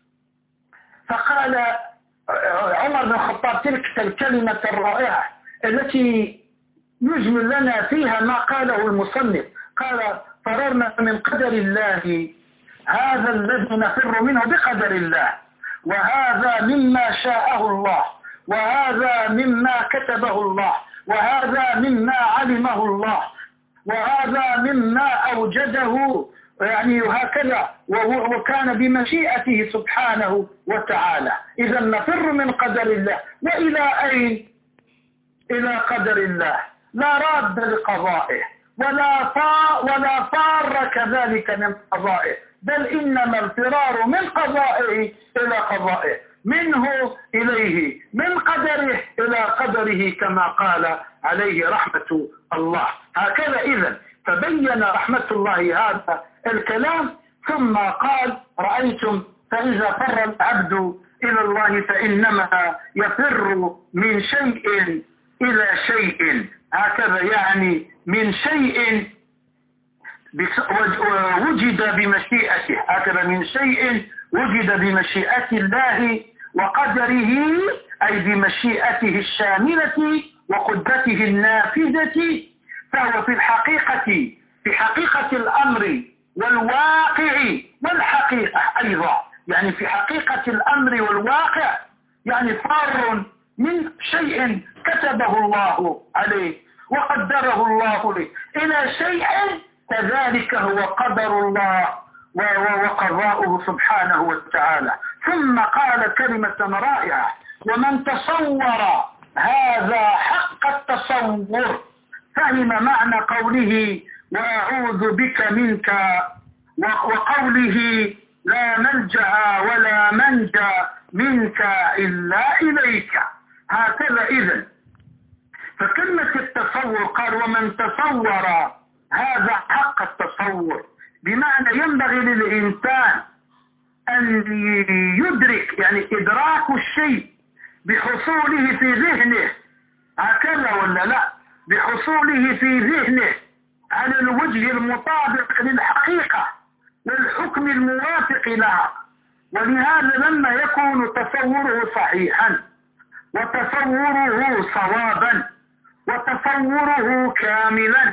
فقال عمر بن الخطاب تلك الكلمة الرائعة التي يجمل لنا فيها ما قاله المصنف، قال فررنا من قدر الله، هذا الذي نفر منه بقدر الله، وهذا مما شاءه الله، وهذا مما كتبه الله، وهذا مما علمه الله، وهذا مما أوجده يعني هكذا وكان بمشيئته سبحانه وتعالى. إذا نفر من قدر الله، وإلى أين؟ إلى قدر الله لا راد لقضائه ولا فار كذلك من قضائه، بل إنما الفرار من قضائه إلى قضائه، منه إليه، من قدره إلى قدره، كما قال عليه رحمة الله. هكذا إذن فبين رحمة الله هذا الكلام ثم قال رأيتم فإذا فر العبد إلى الله فإنما يفر من شيء إلى شيء، هكذا يعني من شيء وجد بمشيئته، هكذا من شيء وجد بمشيئة الله وقدره، أي بمشيئته الشاملة وقدرته النافذة. فهو في حقيقة الأمر والواقع والحقيقة أيضا، يعني في حقيقة الأمر والواقع يعني فار من شيء كتبه الله عليه وقدره الله له إلى شيء كذلك هو قدر الله وقضاؤه سبحانه وتعالى. ثم قال كلمة رائعة: ومن تصور هذا حق التصور فهم معنى قوله وأعوذ بك منك، وقوله لا ملجأ ولا منجى منك إلا إليك. هكذا إذن فكلمة التصور قال ومن تصور هذا حق التصور، بمعنى ينبغي للإنسان أن يدرك، يعني إدراك الشيء بحصوله في ذهنه، هكذا ولا لا، بحصوله في ذهنه على الوجه المطابق للحقيقة والحكم الموافق لها. ولهذا لما يكون تصوره صحيحا وتصوره صوابا وتصوره كاملا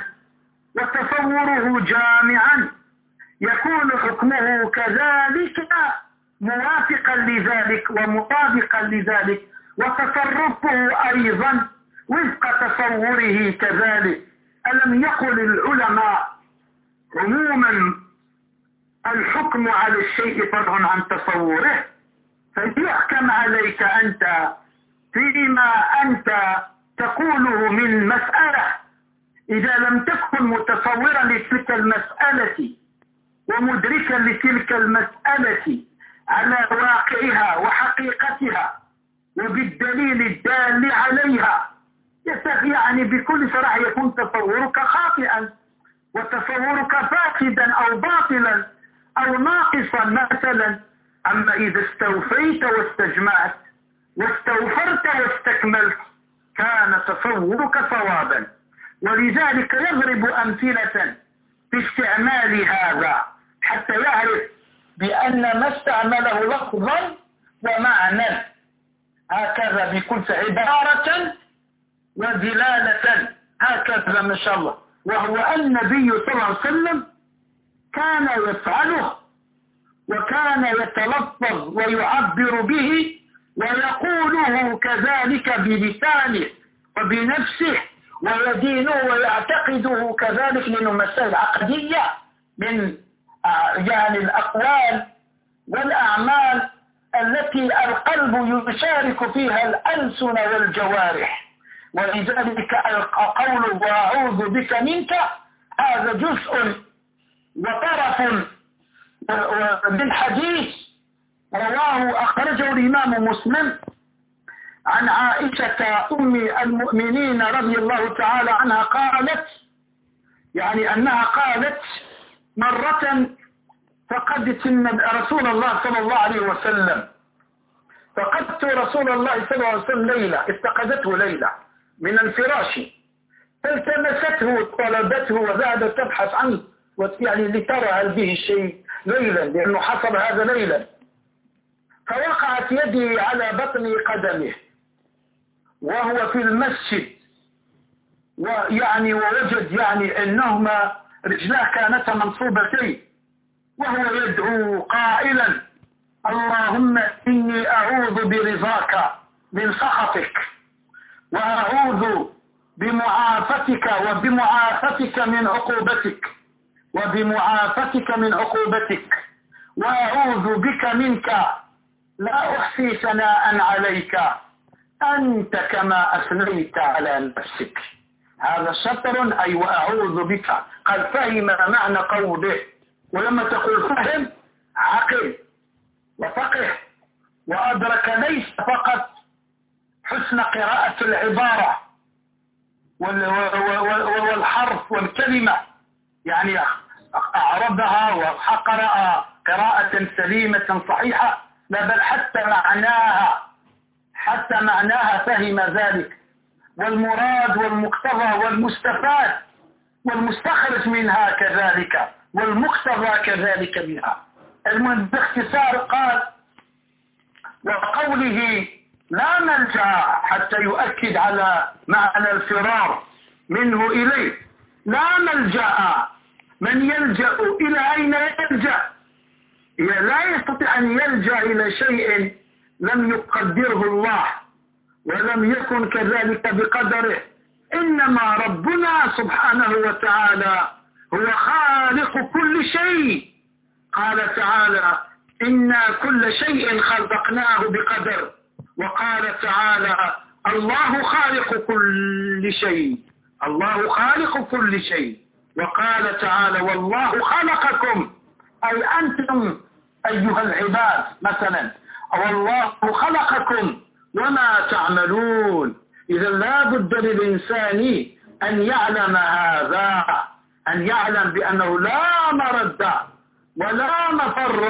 وتصوره جامعا يكون حكمه كذلك موافقا لذلك ومطابقا لذلك، وتصرفه أيضا وفق تصوره كذلك. ألم يقل العلماء عموما الحكم على الشيء فرع عن تصوره، فيحكم عليك أنت فيما أنت تقوله من مسألة إذا لم تكن متصورا لتلك المسألة ومدركا لتلك المسألة على واقعها وحقيقتها وبالدليل الدال عليها، يعني بكل صراحة يكون تصورك خاطئا وتصورك فاسدا أو باطلا أو ناقصا مثلا. أما إذا استوفيت واستجمعت واستوفرت واستكملت كان تصورك صوابا. ولذلك يضرب أمثلة في استعمال هذا حتى يعرف بأن ما استعمله لفظا ومعنى، هكذا بكل عبارة ودلالة، هكذا ما شاء الله. وهو النبي صلى الله عليه وسلم كان يفعله وكان يتلفظ ويعبر به ويقوله كذلك بلسانه وبنفسه ويدينه ويعتقده كذلك، لأنه مسائل عقدية من يعني الأقوال والأعمال التي القلب يشارك فيها الألسن والجوارح. ولذلك القول وأعوذ بك منك هذا جزء وطرف من حديث رواه أخرجه الإمام مسلم عن عائشة أم المؤمنين رضي الله تعالى عنها قالت، يعني أنها قالت مرة فقدت رسول الله صلى الله عليه وسلم، فقدت رسول الله صلى الله عليه وسلم ليلة، استقدته ليلة من الفراش فالتمسته طلبته وذهبت تبحث عنه يعني لترى هل به شيء ليلا، لأنه حصل هذا ليلا. فوقعت يدي على بطن قدمه وهو في المسجد، ويعني ووجد يعني أنهما رجلاه كانتا منصوبتين، وهو يدعو قائلا اللهم إني أعوذ برضاك من سخطك وأعوذ بمعافتك وبمعافتك من عقوبتك وبمعافتك من عقوبتك وأعوذ بك منك لا أحصي ثناء عليك أنت كما أثنيت على نفسك. هذا شطر أي وأعوذ بك. قد فهم معنى قوله، ولما تقول فهم عقل وفقه وأدرك ليس فقط حسن قراءة العبارة والحرف والكلمة، يعني أعرضها وقرأ قراءة سليمة صحيحة، لا بل حتى معناها فهم ذلك، والمراد والمقتضى والمستفاد والمستخرج منها كذلك، والمقتضى كذلك منها. المهم باختصار قال: وقوله لا ملجأ، حتى يؤكد على معنى الفرار منه إليه. لا ملجأ، من يلجأ إلى أين يلجأ؟ لا يستطيع أن يلجأ إلى شيء لم يقدره الله ولم يكن كذلك بقدره. إنما ربنا سبحانه وتعالى هو خالق كل شيء. قال تعالى: إنا كل شيء خلقناه بقدر. وقال تعالى: الله خالق كل شيء، الله خالق كل شيء. وقال تعالى: والله خلقكم، أي أنتم أيها العباد مثلا، والله خلقكم وما تعملون. إذا لا بد للإنسان أن يعلم هذا، أن يعلم بأنه لا مرد ولا مفر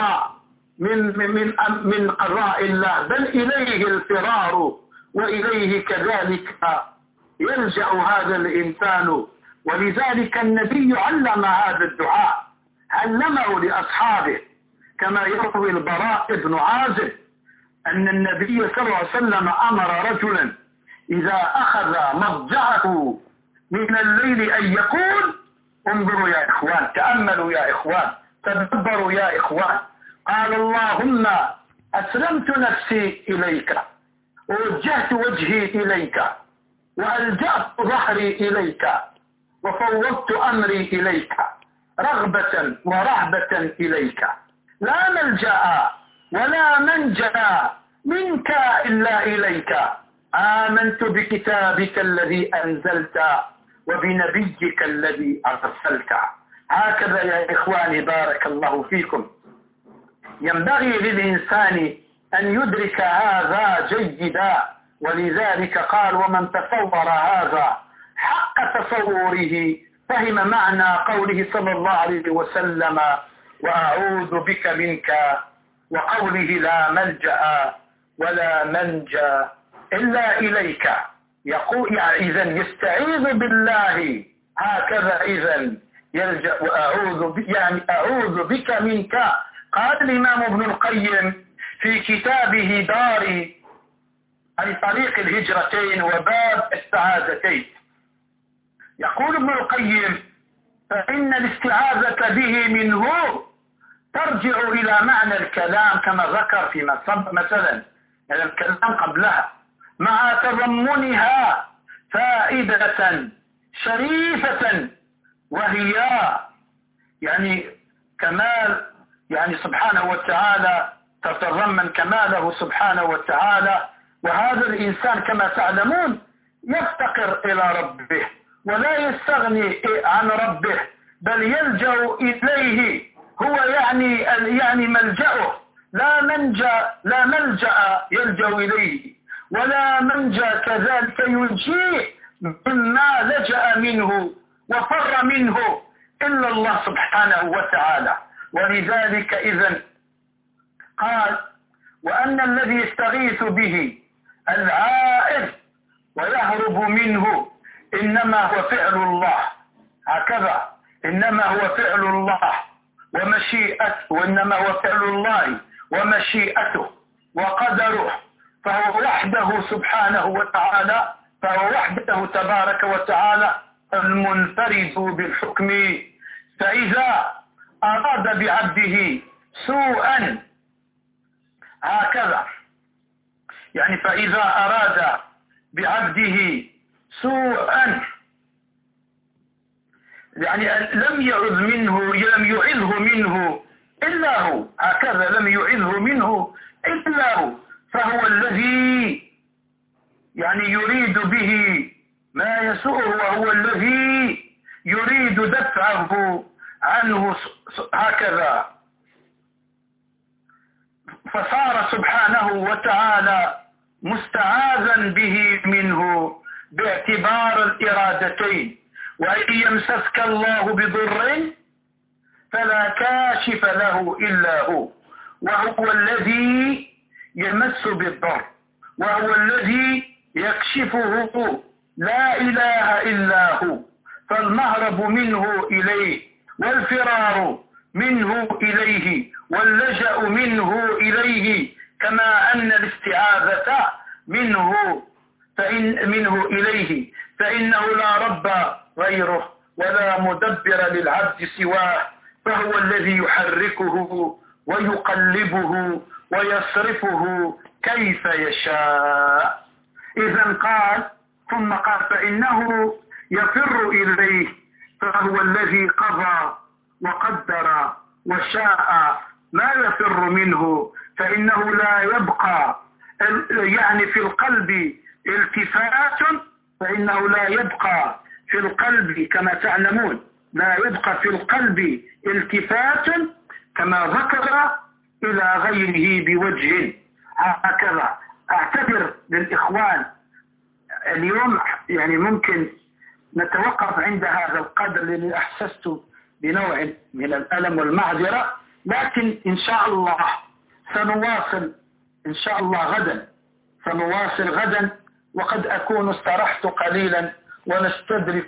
من قضاء الله، بل إليه الفرار وإليه كذلك يلجأ هذا الإنسان. ولذلك النبي علم هذا الدعاء، علمه لأصحابه، كما يروي البراء بن عازب أن النبي صلى الله عليه وسلم أمر رجلا إذا أخذ مضجعه من الليل أن يقول: انظروا يا إخوان، تأملوا يا إخوان، تدبروا يا إخوان، قال: اللهم أسلمت نفسي إليك، ووجهت وجهي إليك، وألجأت ظهري إليك، وفوضت أمري إليك، رغبة ورهبة إليك، لا ملجأ ولا منجا منك إلا إليك، آمنت بكتابك الذي أنزلت وبنبيك الذي أرسلت. هكذا يا إخواني بارك الله فيكم ينبغي للإنسان أن يدرك هذا جيدا. ولذلك قال: ومن تصور هذا حق تصوره فهم معنى قوله صلى الله عليه وسلم: وأعوذ بك منك، وقوله: لا ملجأ ولا منجا إلا إليك. يقول إذن يستعيذ بالله هكذا، إذن يلجأ يعني أعوذ بك منك. قال الإمام ابن القيم في كتابه دار عن طريق الهجرتين وباب السعادتين، يقول ابن القيم: فإن الاستعاذة به منه ترجع إلى معنى الكلام كما ذكر في مثلا الكلام قبلها، مع تضمنها فائدة شريفة، وهي يعني كمال، يعني سبحانه وتعالى، تتضمن كماله سبحانه وتعالى. وهذا الإنسان كما تعلمون يفتقر إلى ربه ولا يستغني عن ربه، بل يلجأ إليه، هو يعني ملجأه، لا ملجأ يلجأ إليه، ولا منجا كذلك ينجيه مما لجأ منه وفر منه إلا الله سبحانه وتعالى. ولذلك إذن قال: وأن الذي يستغيث به العائذ ويهرب منه إنما هو فعل الله. هكذا، إنما هو فعل الله ومشيئته، وإنما هو فعل الله ومشيئته وقدره، فهو وحده سبحانه وتعالى، فهو وحده تبارك وتعالى المنفرد بالحكم. فإذا أراد بعبده سوءا، هكذا يعني فإذا أراد بعبده سوءا يعني لم يعذ منه إلا هو، هكذا لم يعذه منه إلا هو، فهو الذي يعني يريد به ما يسوءه، وهو الذي يريد دفعه عنه هكذا. فصار سبحانه وتعالى مستعاذا به منه باعتبار الإرادتين، وإن يمسسك الله بضر فلا كاشف له إلا هو، وهو الذي يمس بالضر، وهو الذي يكشفه، لا إله إلا هو. فالمهرب منه إليه، والفرار منه إليه، واللجأ منه إليه، كما أن الاستعاذة منه إليه، فإنه لا رب غيره ولا مدبر للعبد سواه، فهو الذي يحركه ويقلبه ويصرفه كيف يشاء. إذا قال ثم قال فإنه يفر إليه، فهو الذي قضى وقدر وشاء ما يفر منه، فإنه لا يبقى يعني في القلب التفات، فإنه لا يبقى في القلب كما تعلمون، لا يبقى في القلب التفات كما ذكر إلى غيره بوجه. هكذا أعتذر للإخوان اليوم، يعني ممكن نتوقف عند هذا القدر لأني أحسست بنوع من الألم والمعذرة، لكن إن شاء الله سنواصل إن شاء الله غدا، سنواصل غدا، وقد أكون استرحت قليلا ونستدرك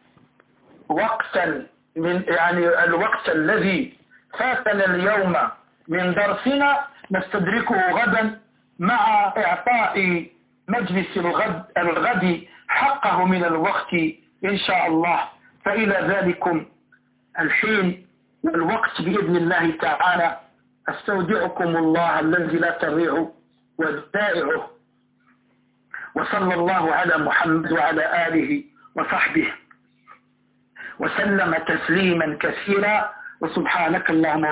وقتا من يعني الوقت الذي فاتنا اليوم من درسنا نستدركه غدا مع إعطاء مجلس الغد حقه من الوقت إن شاء الله. فإلى ذلكم الحين والوقت بإذن الله تعالى أستودعكم الله الذي لا تضيع ودائعه، وصلى الله على محمد وعلى آله وصحبه وسلم تسليما كثيرا، وسبحانك اللهم